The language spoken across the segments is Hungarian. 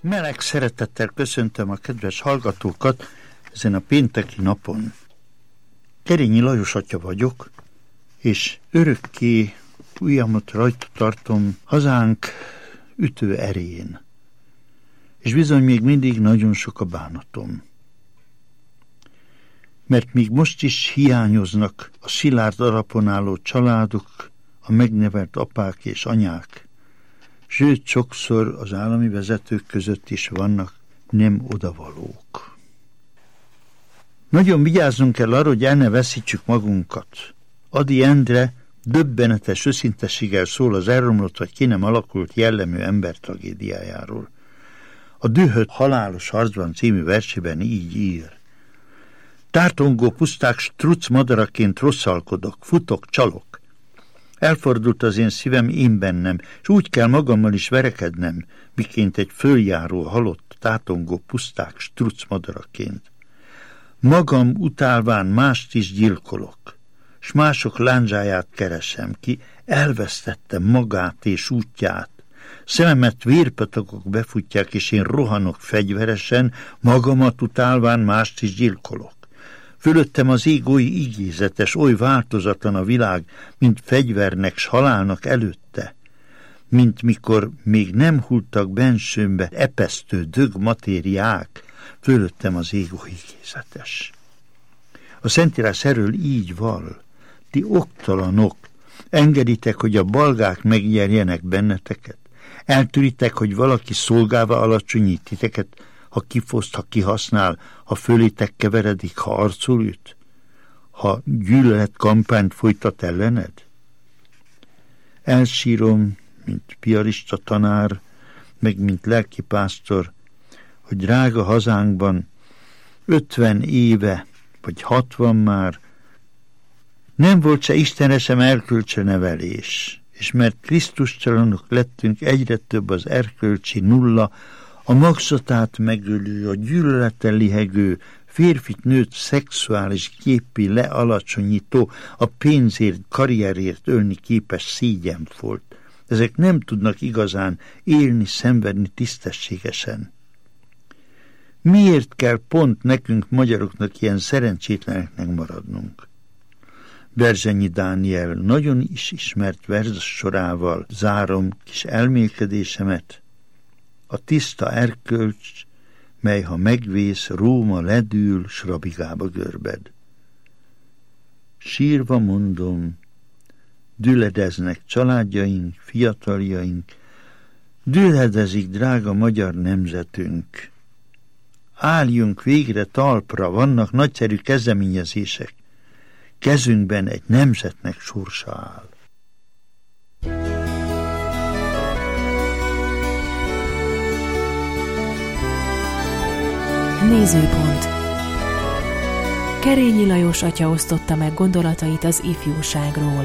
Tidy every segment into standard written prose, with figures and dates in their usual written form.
Meleg szeretettel köszöntöm a kedves hallgatókat ezen a pénteki napon. Kerényi Lajos atya vagyok, és örökké ujjamat rajta tartom hazánk ütő erején. És bizony még mindig nagyon sok a bánatom. Mert még most is hiányoznak a szilárd alapon álló családok, a megnevelt apák és anyák, sőt, sokszor az állami vezetők között is vannak nem odavalók. Nagyon vigyázzunk kell arra, hogy el ne veszítsük magunkat. Ady Endre döbbenetes őszintességgel szól az elromlott vagy ki nem alakult jellemű ember tragédiájáról. A Dühött halálos harcban című versében így ír: tártongó puszták struc madaraként rosszalkodok, futok, csalok. Elfordult az én szívem én bennem, és úgy kell magammal is verekednem, miként egy följáró halott tátongó puszták struc madaraként. Magam utálván mást is gyilkolok, s mások lándzsáját keresem ki, elvesztettem magát és útját. Szememet vérpatakok befutják, és én rohanok fegyveresen, magamat utálván mást is gyilkolok. Fölöttem az ég oly igézetes, oly változatlan a világ, mint fegyvernek s halálnak előtte, mint mikor még nem hulltak bensőmbe epesztő dög matériák, fölöttem az ég oly igézetes. A Szentírás erről így val: ti oktalanok, engeditek, hogy a balgák megnyerjenek benneteket, eltűritek, hogy valaki szolgálva alacsonyít titeket, ha kifoszt, ha kihasznál, ha fölétek keveredik, ha arcul üt, ha gyűlöletkampányt folytat ellened. Elsírom, mint piarista tanár, meg mint lelkipásztor, hogy drága hazánkban 50 éve, vagy 60 már nem volt se Istenre sem erkölcsi nevelés, és mert Krisztustalanok lettünk, egyre több az erkölcsi nulla, a magzatát megölő, a gyűlölettel lihegő, férfit-nőt szexuális képpé lealacsonyító, a pénzért, karrierért ölni képes szégyenfolt. Ezek nem tudnak igazán élni, szenvedni tisztességesen. Miért kell pont nekünk, magyaroknak ilyen szerencsétleneknek maradnunk? Berzsenyi Dániel nagyon is ismert vers sorával zárom kis elmélkedésemet. A tiszta erkölcs, mely ha megvész, Róma ledül, s rabigába görbed. Sírva mondom, düledeznek családjaink, fiataljaink, düledezik drága magyar nemzetünk. Álljunk végre talpra, vannak nagyszerű kezdeményezések. Kezünkben egy nemzetnek sorsa áll. Nézőpont. Kerényi Lajos atya osztotta meg gondolatait az ifjúságról.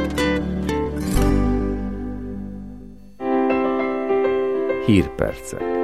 Hírpercek.